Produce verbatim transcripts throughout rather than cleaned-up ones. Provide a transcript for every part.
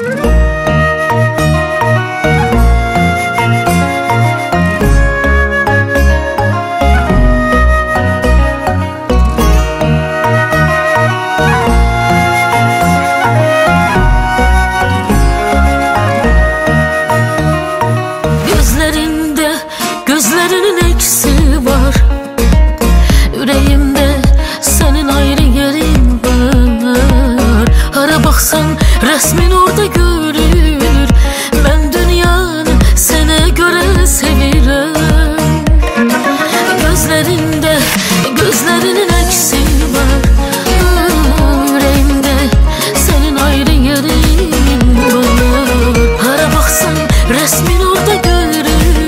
Gözlerinin eksi var, yüreğimde senin ayrı yerin var. Hara baksan resmin orada görür, ben dünyanı sana göre sevirem. Gözlerinde, gözlerinin eksi var, yüreğimde senin ayrı yerin var. Hara baksan resmin orada görür,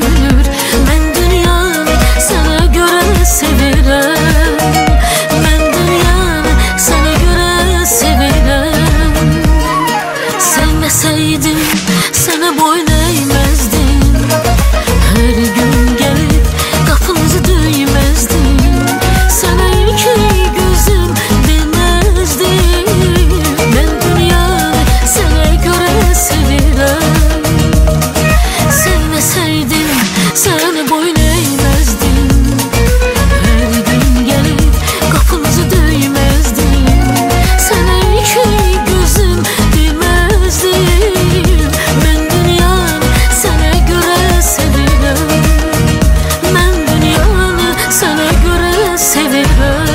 sevmeseydim sana boyun eğmezdim. Her gün gelip kapınızı döymezdim. Sana iki gözüm demezdim. Ben dünyanı sana göre sevirem. Sevmeseydim sana boyun eğmezdim. Her gün gelip kapınızı döymezdim. Sana iki gözüm ben dünyanı sana göre sevirem. Ben dünyanı sana göre sevirem.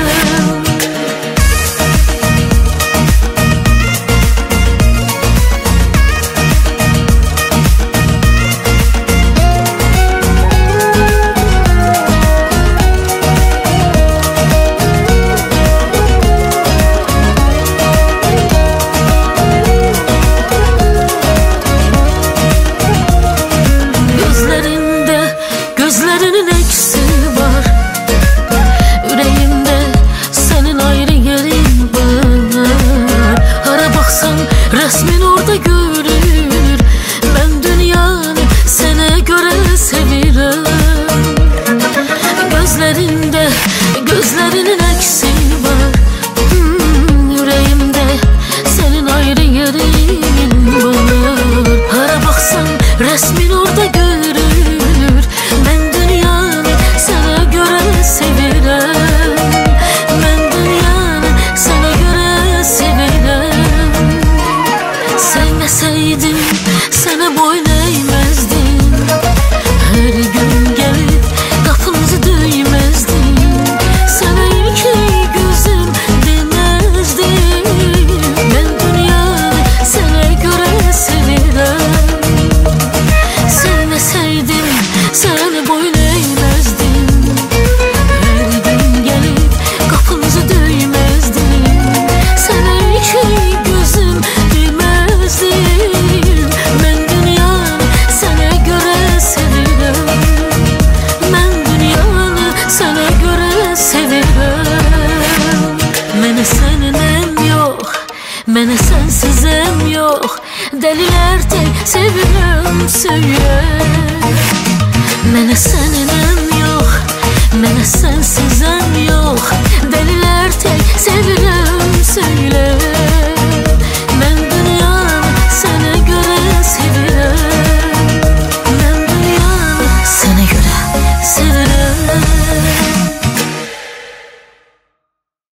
Gözlerinin eksi var, yüreğimde senin ayrı yerin var. Hara baksan resmin orada görür, ben dünyanı sana göre sevirem. Gözlerinde, gözlerinin eksi var, hmm, yüreğimde senin ayrı yerin var. Hara baksan resmin orada görür, ben dünyanı sana göre sevirem. Ben dünyanı sana göre sevirem. Sevmeseydim sana boyun eğmezdim. Her gün gelip kapınızı döymezdim. Sana iki gözüm demezdim. Ben dünyanı sana göre sevirem. Sevmeseydim sana boyun eğmezdim. Her gün gelip kapınızı döymezdim. Sana iki gözüm demezdim. Ben dünyanı sana göre sevirem. Ben dünyanı sana göre sevirem. Mene senin yok, mene sensiz em yok. Deliler tek sevirem söyle. Mene seninem yok, mene sensizem yok. Deliler tek sevirem söyle.